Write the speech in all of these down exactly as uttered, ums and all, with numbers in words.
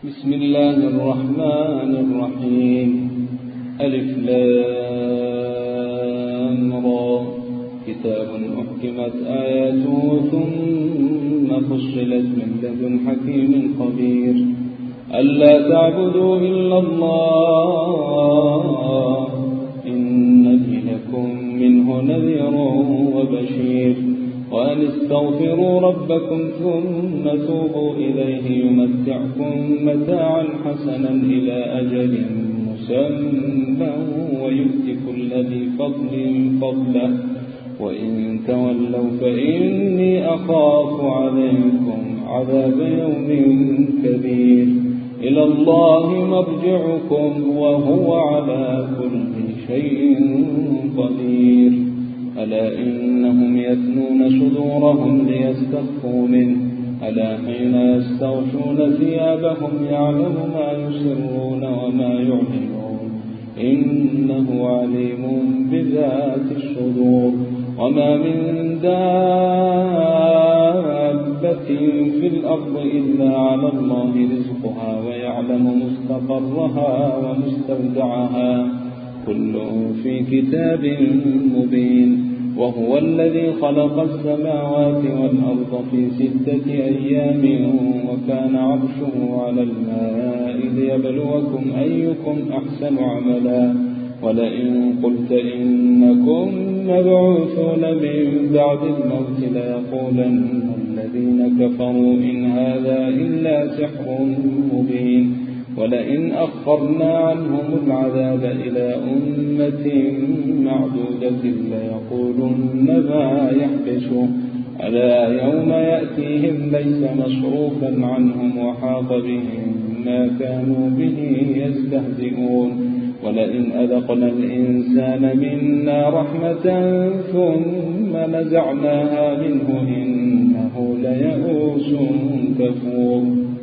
بسم الله الرحمن الرحيم. ألف لام را. كتاب أحكمت آياته ثم فصلت من لدن حكيم خبير. ألا تعبدوا إلا الله إنني لكم منه نذير وبشير. وأن استغفروا ربكم ثم توبوا إليه يمتعكم متاعا حسنا إلى أجل مسمى ويؤتي كل ذي فضل فضله وإن تولوا فإني أخاف عليكم عذاب يوم كبير. إلى الله مرجعكم وهو على كل شيء قدير. ألا إنهم يثنون صدورهم ليستخفوا منه ألا حين يستغشون ثيابهم يعلم ما يسرون وما يعلنون إنه عليم بذات الصدور. وما من دابة في الأرض إلا على الله رزقها ويعلم مستقرها ومستودعها كل في كتاب مبين. وهو الذي خلق السماوات والأرض في ستة أيام وكان عرشه على الماء ليبلوكم أيكم أحسن عملا. ولئن قلت إنكم مبعوثون من بعد الموت ليقولن الذين كفروا إن هذا إلا سحر مبين. ولئن أخرنا عنهم العذاب إلى أمة معدودة ليقولن ما يحبسه. ألا يوم يأتيهم ليس مصروفا عنهم وحاق بهم ما كانوا به يستهزئون. ولئن أذقنا الإنسان منا رحمة ثم نزعناها منه إنه ليئوس كفور.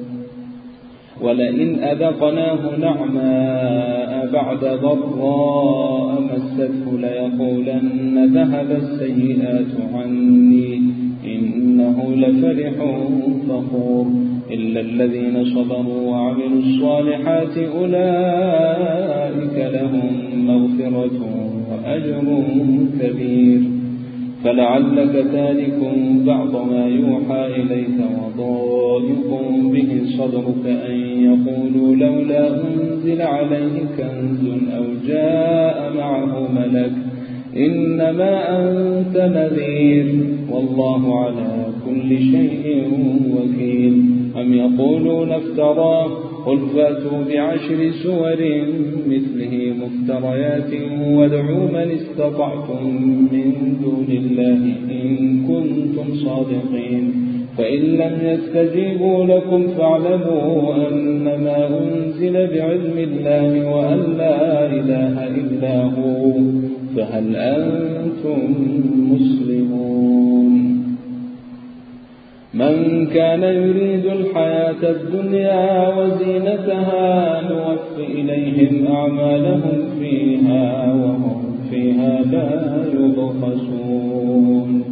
ولئن أذقناه نعماء بعد ضراء مسته ليقولن ذهب السيئات عني إنه لفرح فخور. إلا الذين صبروا وعملوا الصالحات أولئك لهم مغفرة وأجر كبير. فلعلك تارك بعض ما يوحى إليك وضائق به صدرك أن يقولوا لولا أنزل عليه كنز أو جاء معه ملك إنما أنت نذير والله على كل شيء وكيل. أم يقولون افتراه قل فاتوا بعشر سور مثله مفتريات وادعوا من استطعتم من دون الله إن كنتم صادقين. فإن لم يستجيبوا لكم فاعلموا أنما أنزل بعلم الله وأن لا إله إلا هو فهل أنتم مسلمون. من كان يريد الحياة الدنيا وزينتها نوف إليهم أعمالهم فيها وهم فيها لا يبخسون.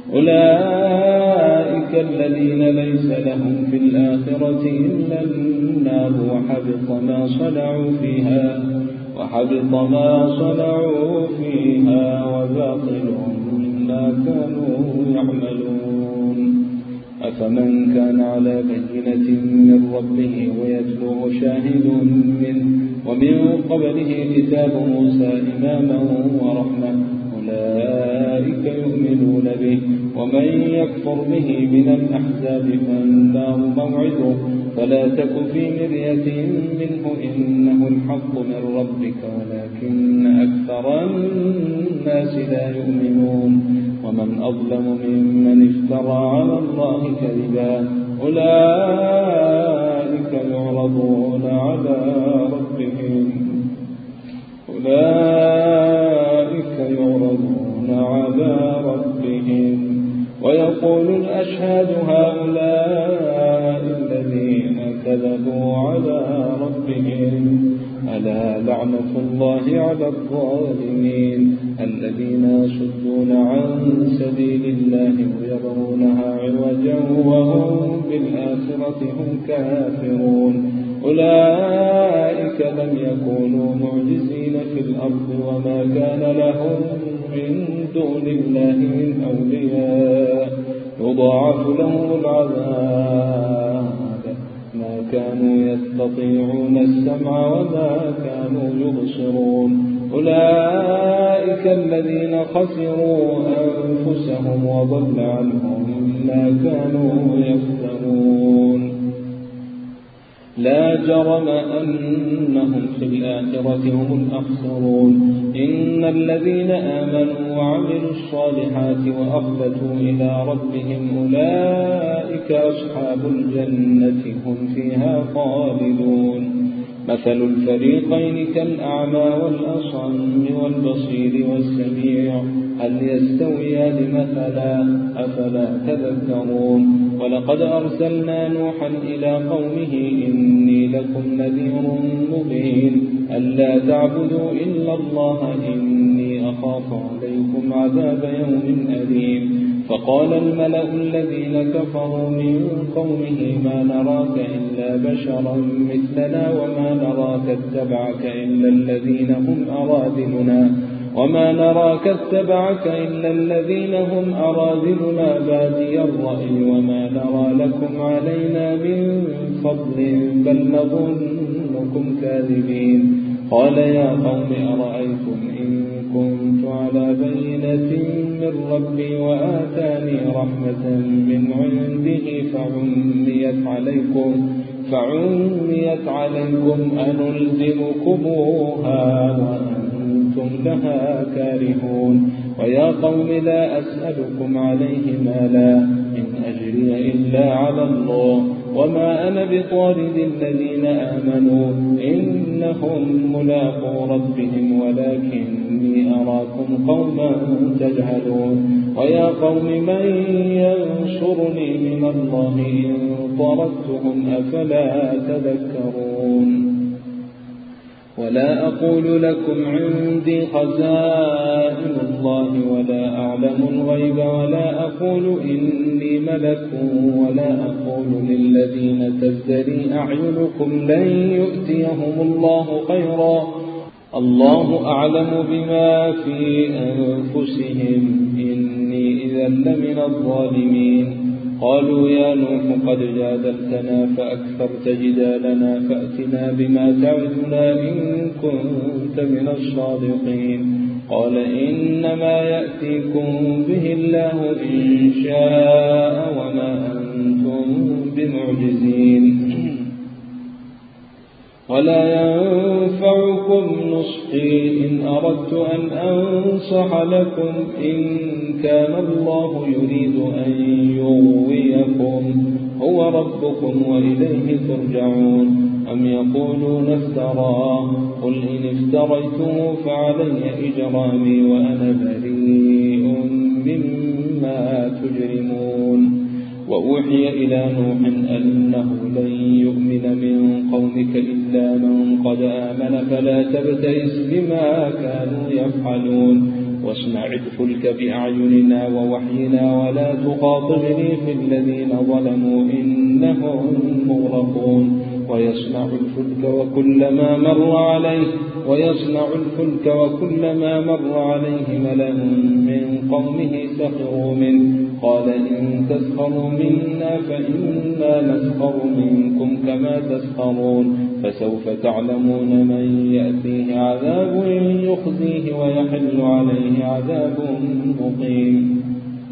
أولئك الذين ليس لهم في الآخرة إلا النار وحبط ما صنعوا فيها وحبط ما صنعوا فيها وباطل ما كانوا يعملون. أفمن كان على بينة من ربه ويتلوه شاهد منه ومن قبله كتاب موسى إماما ورحمة أولئك يؤمنون به. ومن يكفر به من الأحزاب فالنار موعده فلا تك في مرية منه إنه الحق من ربك ولكن أكثر الناس لا يؤمنون. ومن أظلم ممن افترى على الله كذبا أولئك يعرضون على ربهم أولئك يعرضون على ربهم ويقول الأشهاد هؤلاء الذين كذبوا على ربهم ألا لعنة الله على الظالمين الذين يصدون عن سبيل الله ويبغونها عوجا وهم بالآخرة هم كافرون. أولئك لم يكونوا معجزين في الأرض وما كان لهم من دون الله من أولياء يضاعف لهم العذاب ما كانوا يستطيعون السمع وما كانوا يبصرون أولئك الذين خسروا أنفسهم وضل عنهم ما كانوا يفترون لا جرم أنهم في الآخرة هم الأخسرون إن الذين آمنوا وعملوا الصالحات وأخبتوا إلى ربهم أولئك أصحاب الجنة هم فيها خالدون مثل الفريقين كالأعمى والأصم والبصير والسميع هل يستويان مثلا أفلا تذكرون ولقد أرسلنا نوحا إلى قومه إني لكم نذير مبين ألا تعبدوا إلا الله إني أخاف عليكم عذاب يوم أليم فقال الملأ الذين كفروا من قومه ما نراك إلا بشرا مثلنا وما نراك اتبعك إلا الذين هم أرادلنا وما نراك اتبعك إلا الذين هم أرادلنا بادي الرأي وما نرى لكم علينا من فضل بل نظنكم كاذبين قال يا قوم أرأيتم إن كنت على بينة من ربي وآتاني رحمة من عنده فعميت عليكم فعميت عليكم أنلزمكموها وأنتم لها كارهون ويا قوم لا أسألكم عليه مالا إن أجري إلا على الله وما أنا بطارد الذين آمنوا إنهم ملاقو ربهم ولكني أراكم قوما تجهلون ويا قوم من ينصرني من الله إن طردتهم أفلا تذكرون ولا أقول لكم عندي خزائن الله ولا أعلم الغيب ولا أقول إني ملك ولا أقول للذين تزدري أعينكم لن يؤتيهم الله خيرا الله أعلم بما في أنفسهم إني إذا لمن الظالمين قالوا يا نوح قد جادلتنا فأكثرت جدالنا فأتنا بما تعدنا إن كنت من الصادقين قال إنما يأتيكم به الله إن شاء وما أنتم بمعجزين ولا ينفعكم نصحي إن أردت أن أنصح لكم إن كان الله يريد أن يغويكم هو ربكم وإليه ترجعون أم يقولون افتراه قل إن افتريته فعلي إجرامي وأنا بريء مما تجرمون وأوحي إلى نوح أنه لن يؤمن من قومك إلا من قد آمن فلا تبتئس بما كانوا يفعلون واصنع الفلك بأعيننا ووحينا ولا تخاطبني في الذين ظلموا إنهم مغرقون ويصنع الفلك وكلما مر عليه ويصنع الفلك وكلما مر عليه ملأ من قومه سخروا منه قال إن تسخروا منا فإنا نسخر منكم كما تسخرون فسوف تعلمون من يأتيه عذاب يخزيه ويحل عليه عذاب مقيم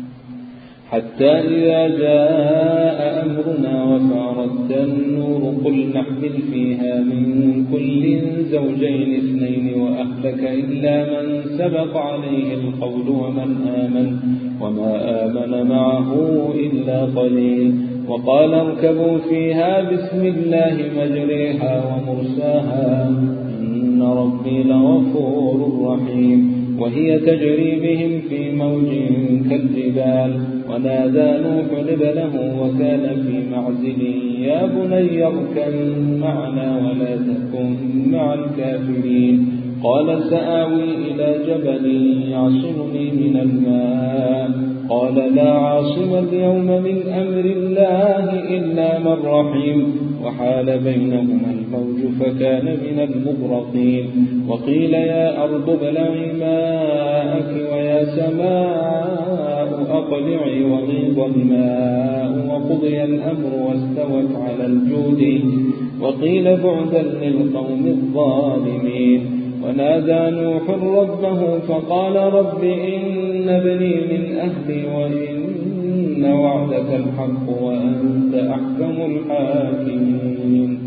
حتى إذا جاء أمرنا وفارت النور قل نحمل فيها من كل زوجين اثنين وأهلك إلا من سبق عليه القول ومن آمن وما آمن معه إلا قليل وقال اركبوا فيها بسم الله مجريها ومرساها إن ربي لغفور رحيم وهي تجري بهم في موج كالجبال ونادى نوح ابنه وكان في معزل يا بني اركب معنا ولا تكن مع الكافرين قال سآوي إلى جبل يعصمني من الماء قال لا عاصم اليوم من أمر الله إلا من رحم وحال بينهما الموج فكان من المغرقين. وقيل يا أرض ابلعي ماءك ويا سماء أقلعي وغيض الماء وقضي الأمر واستوت على الجود. وقيل بعدا للقوم الظالمين. ونادى نوح ربه فقال رب إن ابني من أهلي وإن وعدك الحق وأنت أحكم الحاكمين.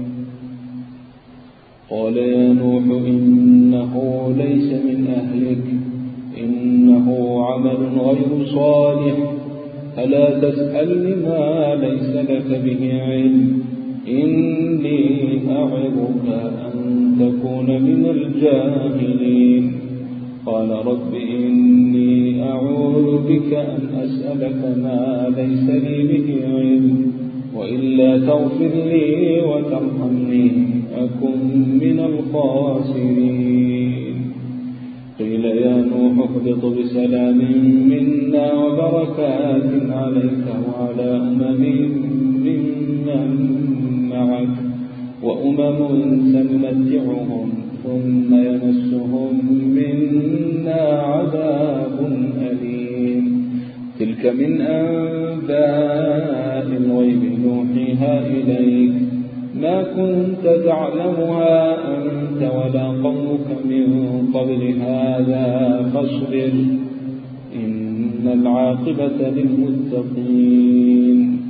قال يا نوح إنه ليس من أهلك إنه عمل غير صالح ألا تسأل ما ليس لك به علم إني أعظك أن تكون من الجاهلين. قال رب إني أعوذ بك أن أسألك ما ليس لي به علم وإلا تغفر لي وترحمني أكن من الخاسرين. قيل يا نوح اهبط بسلام منا وبركات عليك وعلى أمم ممن معك وأمم سنمتعهم ثم يمسهم منا عذاب أليم. تلك من أنباء الغيب نوحيها إليك ما كنت تعلمها أنت ولا قومك من قبل هذا فاصبر إن العاقبة للمتقين.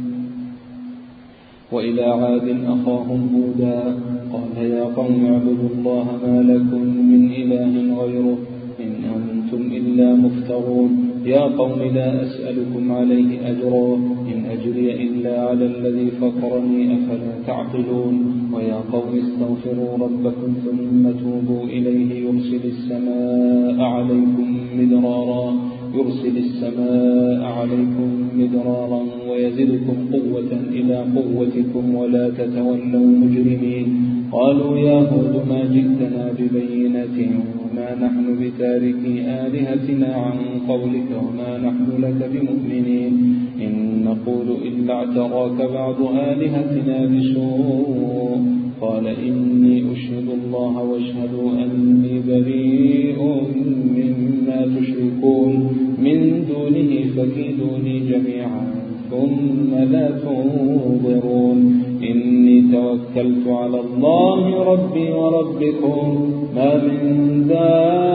وإلى عاد أخاهم هودا قال يا قوم اعبدوا الله ما لكم من إله غيره إن أنتم إلا مفترون. يا قوم لا أسألكم عليه أجرا إن أجري إلا على الذي فطرني أفلا تعقلون. ويا قوم استغفروا ربكم ثم توبوا إليه يرسل السماء عليكم مدرارا يرسل السماء عليكم مدرارا ويزدكم قوة إلى قوتكم ولا تتولوا مجرمين. قالوا يا هود ما جئتنا ببينة وما نحن بتاركي آلهتنا عن قولك وما نحن لك بمؤمنين إن نقول إلا اعتراك بعض آلهتنا بسوء. قال إني أشهد الله واشهدوا أني بريء مما تشركون من دونه فكيدوني جميعا ثم لا تنظرون. إني توكلت على الله ربي وربكم ما من دابة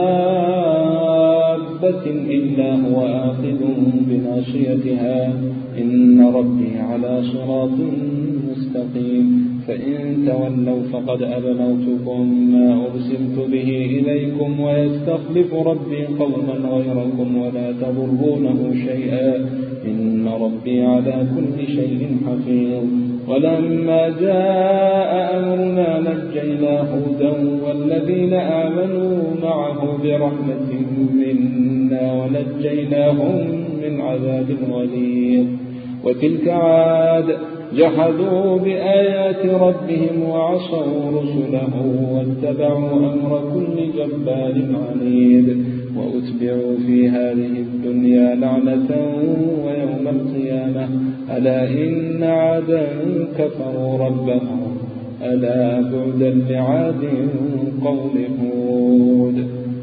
إلا هو آخذ بناصيتها إن ربي على صراط مستقيم. فإن تولوا فقد أبلغتكم ما أرسلت به إليكم ويستخلف ربي قوما غيركم ولا تضرونه شيئا إن ربي على كل شيء حفيظ. ولما جاء أمرنا نجينا هودا والذين آمنوا معه برحمة منا ونجيناهم من عذاب غليظ. وتلك عاد جحدوا بآيات ربهم وعصوا رسله واتبعوا أمر كل جبار عنيد. وأتبعوا في هذه الدنيا لعنة ويوم القيامة ألا إن عادا كفروا ربهم ألا بعدا لعاد قوم هود.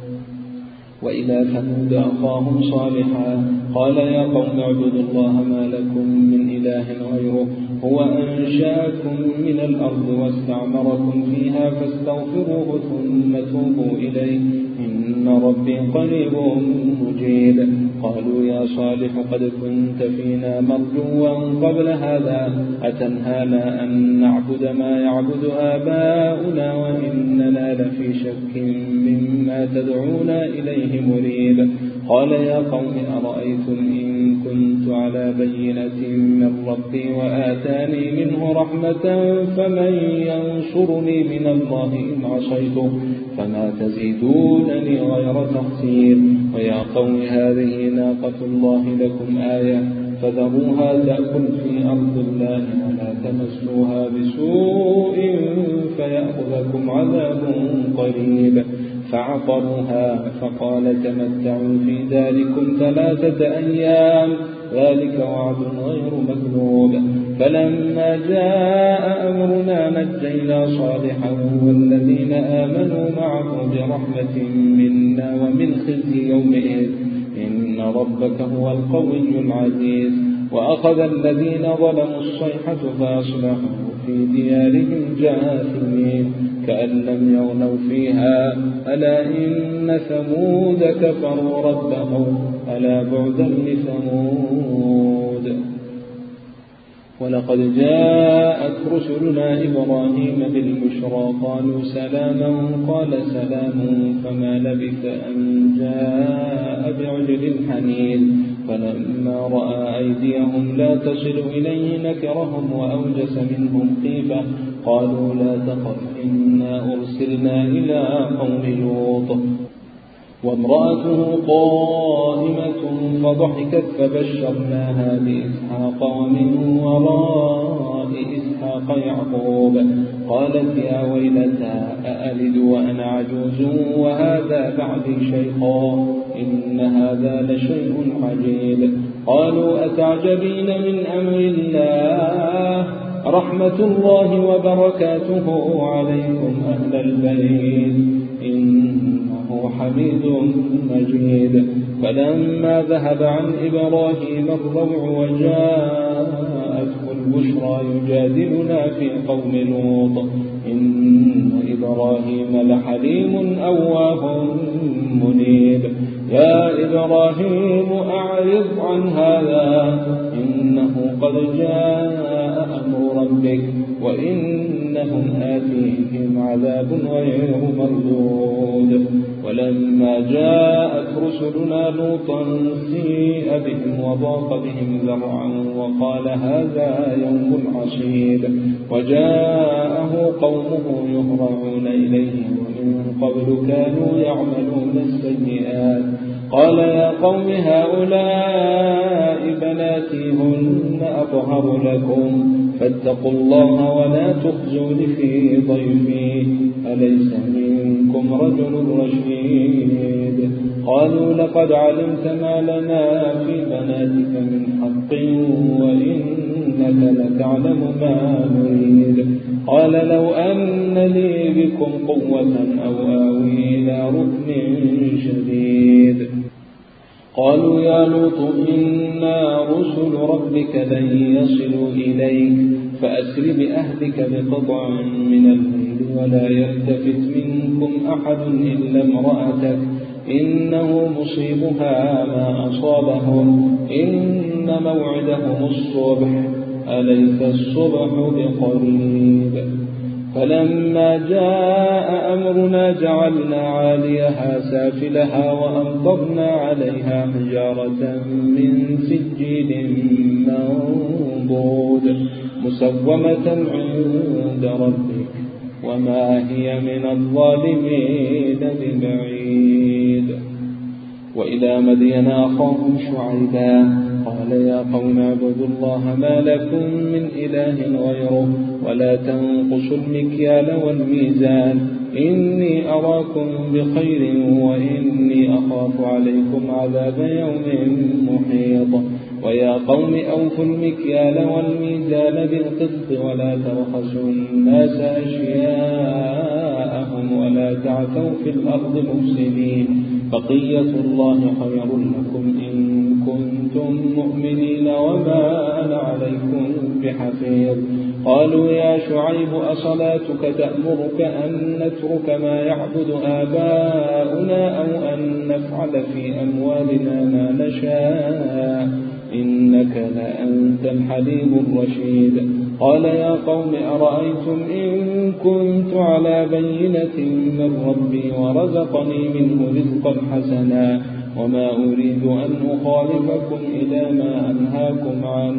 وإلى ثمود أخاهم صالحا قال يا قوم اعبدوا الله ما لكم من إله غيره هو أنشأكم من الأرض واستعمركم فيها فاستغفروه ثم توبوا إليه إن ربي قريب مجيب. قالوا يا صالح قد كنت فينا مرجوا قبل هذا أتنهانا أن نعبد ما يعبد آباؤنا وإننا لفي شك مما تدعونا إليه مريب. قال يا قوم أرأيتم إن كنت على بينة من ربي وآتاني منه رحمة فمن ينصرني من الله إن عصيته فما تزيدونني غير تخسير. ويا قوم هذه ناقة الله لكم آية فذروها تأكل في أرض الله ولا تمسوها بسوء فيأخذكم عذاب قريب. فعقروها فقال تمتعوا في ذلكم ثلاثة أيام ذلك وعد غير مكذوب. فلما جاء أمرنا نجينا صالحا والذين آمنوا معه برحمة منا ومن خزي يومئذ إن ربك هو القوي العزيز. وأخذ الذين ظلموا الصيحة فأصبحوا في ديارهم جاثمين كأن لم يغنوا فيها ألا إن ثمود كفروا ربهم ألا بعدا لثمود. ولقد جاءت رسلنا إبراهيم بالبشرى قالوا سلاما قال سلام فما لبث أن جاء بعجل حنيذ فلما رأى أيديهم لا تصل إليه نكرهم وأوجس منهم خيفة قالوا لا تخف إنا أرسلنا إلى قوم لوط وامرأته قائمة فضحكت فبشرناها بإسحاق ومن وراء إسحاق يعقوب قالت يا ويلتى أألد وأنا عجوز وهذا بعدي شيخا إن هذا لشيء عجيب. قالوا أتعجبين من أمر الله رحمة الله وبركاته عليكم أهل البيت إنه حميد مجيد. فلما ذهب عن إبراهيم الروع وجاءته البشرى يجادلنا في قوم لوط إن إبراهيم لحليم أواه منيب. يا إبراهيم أعرض عن هذا إنه قد جاء أمر ربك وإنهم آتيهم عذاب غير مردود. ولما جاءت رسلنا لوطا سيء بهم وضاق بهم ذرعا وقال هذا يوم عصيب وجاءه قومه يهرعون إليه ومن قبل كانوا يعملون السيئات قال يا قوم هؤلاء بناتي هن أطهر لكم فاتقوا الله ولا تخزون في ضيفي أليس منكم رجل رشيد. قالوا لقد علمت ما لنا في بناتك من حق وإنك لتعلم ما نريد. قال لو أن لي بكم قوة أو آوي إلى ركن شديد. قالوا يا لوط إنا رسل ربك لن يصلوا إليك فأسر بأهلك بقطع من الليل ولا يلتفت منكم أحد إلا امرأتك إنه مصيبها ما أصابهم إن موعدهم الصبح أليس الصبح بقريب. فلما جاء أمرنا جعلنا عاليها سافلها وأمطرنا عليها حجارة من سجيل منضود مسومة عند ربك وما هي من الظالمين ببعيد. وإلى مدين أخاهم شعيبا قال يا قوم اعبدوا الله ما لكم من إله غيره ولا تنقصوا المكيال والميزان إني أراكم بخير وإني أخاف عليكم عذاب يوم محيط. ويا قوم أوفوا المكيال والميزان بالقسط ولا تبخسوا الناس أشياءهم ولا تعثوا في الأرض مفسدين بقية الله خير لكم إن كنتم مؤمنين وما أنا عليكم بحفيظ. قالوا يا شعيب أصلاتك تأمرك أن نترك ما يعبد آباؤنا أو أن نفعل في أموالنا ما نشاء إنك لأنت الحليم الرشيد. قال يا قوم أرأيتم إن كنت على بينة من ربي ورزقني منه رزقا حسنا وما أريد أن أخالفكم إلى ما أنهاكم عنه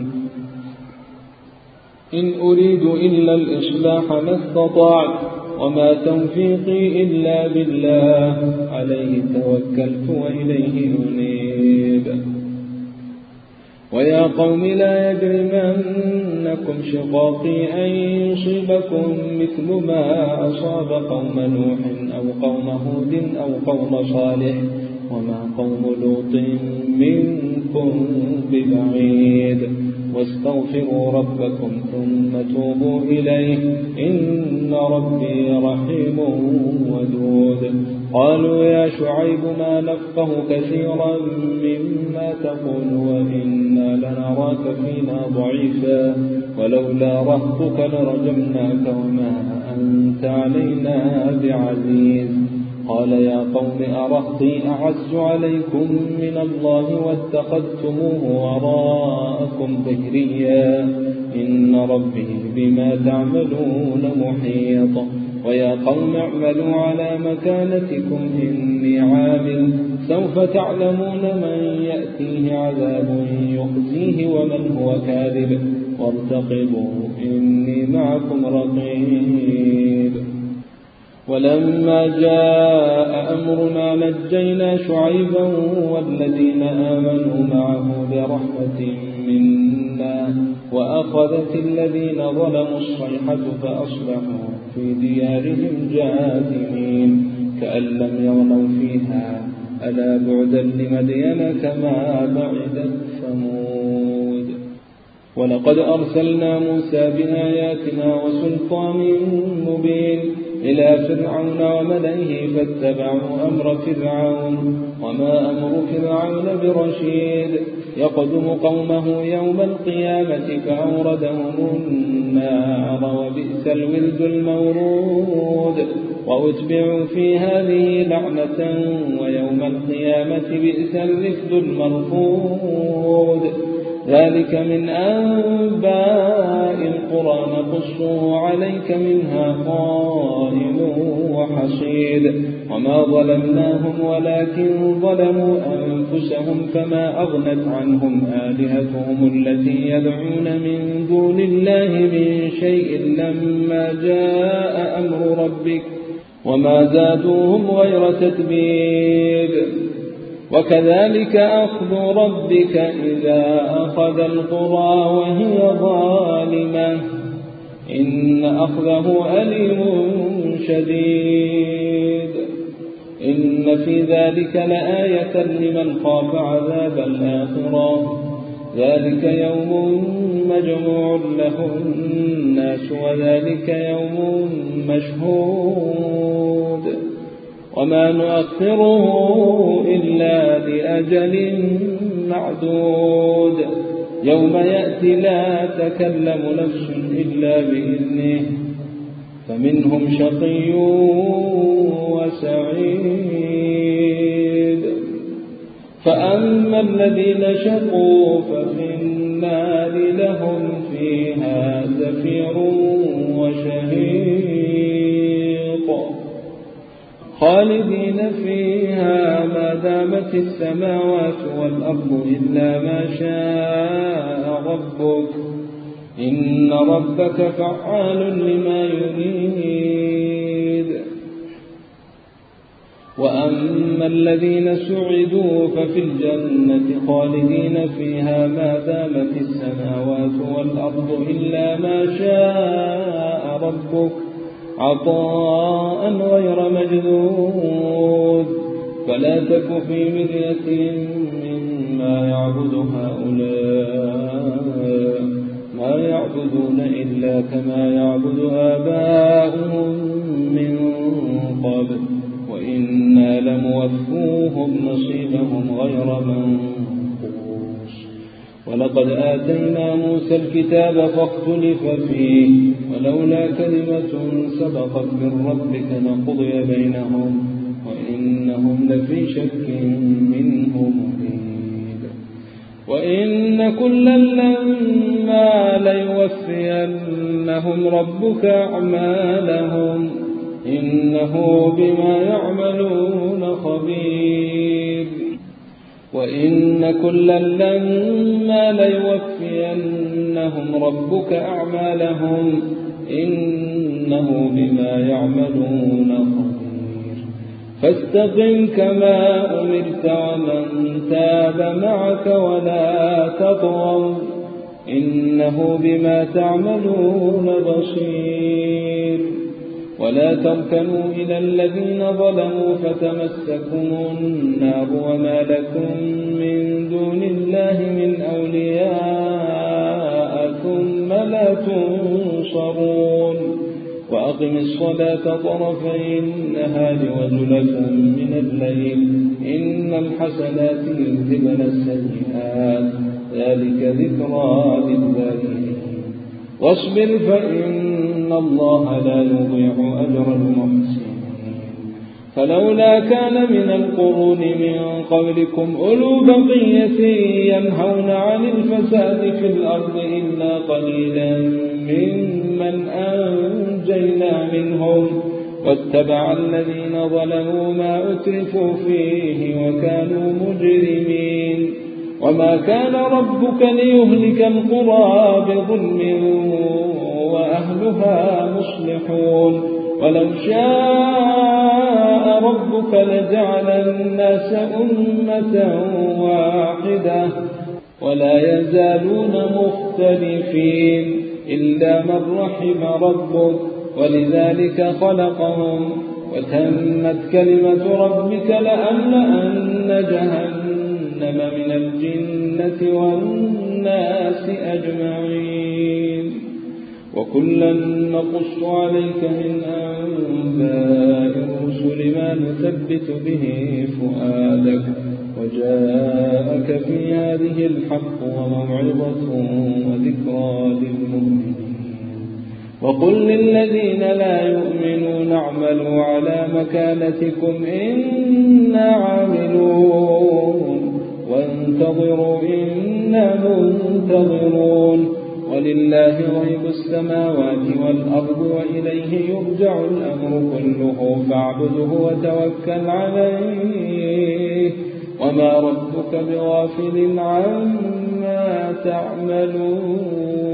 إن أريد إلا الإصلاح ما استطعت وما توفيقي إلا بالله عليه توكلت وإليه أنيب. ويا قوم لا يجرمنكم شقاقي أن يصيبكم مثل ما أصاب قوم نوح أو قوم هود أو قوم صالح وما قوم لوط منكم ببعيد واستغفروا ربكم ثم توبوا إليه إن ربي رحيم ودود. قالوا يا شعيب ما نفقه كثيرا مما تقول وإنا لنراك فينا ضعيفا ولولا رهطك لرجمناك وما أنت علينا بعزيز. قال يا قوم أرهطي أعز عليكم من الله واتخذتموه وراءكم ظهريا إن ربي بما تعملون محيط. ويا قوم اعملوا على مكانتكم إني عامل سوف تعلمون من يأتيه عذاب يخزيه ومن هو كاذب وارتقبوا إني معكم رقيب. ولما جاء أمرنا نجينا شعيبا والذين آمنوا معه برحمة منا وأخذت الذين ظلموا الصيحة فأصبحوا في ديارهم جاثمين كأن لم يغنوا فيها ألا بعدا لمدين كما بعدت ثمود. ولقد أرسلنا موسى بآياتنا وسلطان مبين إلى فرعون وملئه فاتبعوا أمر فرعون وما أمر فرعون برشيد يقدم قومه يوم القيامة فأوردهم النار وبئس الورد المورود. وأتبعوا في هذه لعنة ويوم القيامة بئس الرفد المرفود. ذلك من أنباء القرى نقصه عليك منها قائم وحصيد. وما ظلمناهم ولكن ظلموا أنفسهم فما أغنت عنهم آلهتهم التي يدعون من دون الله من شيء لما جاء أمر ربك وما زادوهم غير تتبيب. وكذلك أخذ ربك إذا أخذ القرى وهي ظالمة إن أخذه أليم شديد. إن في ذلك لآية لمن خاف عذاب الآخرة ذلك يوم مجموع له الناس وذلك يوم مشهود وما نؤخره إلا لأجل معدود. يوم يأتي لا تكلم نفس إلا بإذنه فمنهم شقي وسعيد. فأما الذين شقوا ففي النار لهم فيها زفير وشهيق خالدين فيها ما دامت السماوات والأرض إلا ما شاء ربك إن ربك فعال لما يريد. وأما الذين سعدوا ففي الجنة خالدين فيها ما دامت السماوات والأرض إلا ما شاء ربك عطاء غير مجذوذ. فلا تك في مرية مما يعبد هؤلاء ما يعبدون إلا كما يعبد آباؤهم من قبل وإنا لموفوهم نصيبهم غير منقوص. ولقد آتينا موسى الكتاب فاختلف فيه ولولا كلمة سبقت من ربك لقضي بينهم وإنهم لفي شك منه مريب. وإن كلا لما ليوفينهم ربك أعمالهم إنه بما يعملون خبير. وإن كلا لما ليوفينهم ربك أعمالهم إنه بما يعملون خبير. فاستقم كما أمرت ومن تاب معك ولا تطغوا إنه بما تعملون بصير. ولا تركنوا إلى الذين ظلموا فتمسكم النار وما لكم من دون الله من أولياء تنصرون وأقم الصلاة طرفي النهار وزلفا من الليل إن الحسنات يذهبن السيئات ذلك ذكرى للذاكرين واصبر فإن الله لا يضيع أجر المحسنين فلولا كان من القرون من قبلكم أولو بقية ينهون عن الفساد في الأرض إلا قليلا ممن أنجينا منهم واتبع الذين ظلموا ما أترفوا فيه وكانوا مجرمين وما كان ربك ليهلك القرى بظلم وأهلها مصلحون ولو شاء ربك لجعل الناس أمة واحدة ولا يزالون مختلفين إلا من رحم ربك ولذلك خلقهم وتمت كلمة ربك لأملأن جهنم من الجنة والناس أجمعين وكلا نقص عليك من أنباء الرسل ما نثبت به فؤادك وجاءك في هذه الحق وموعظة وذكرى للمؤمنين وقل للذين لا يؤمنون اعملوا على مكانتكم إنا عاملون وانتظروا إنا منتظرون ولله غيب السماوات والأرض وإليه يرجع الأمر كله فاعبده وتوكل عليه وما ربك بغافل عما تعملون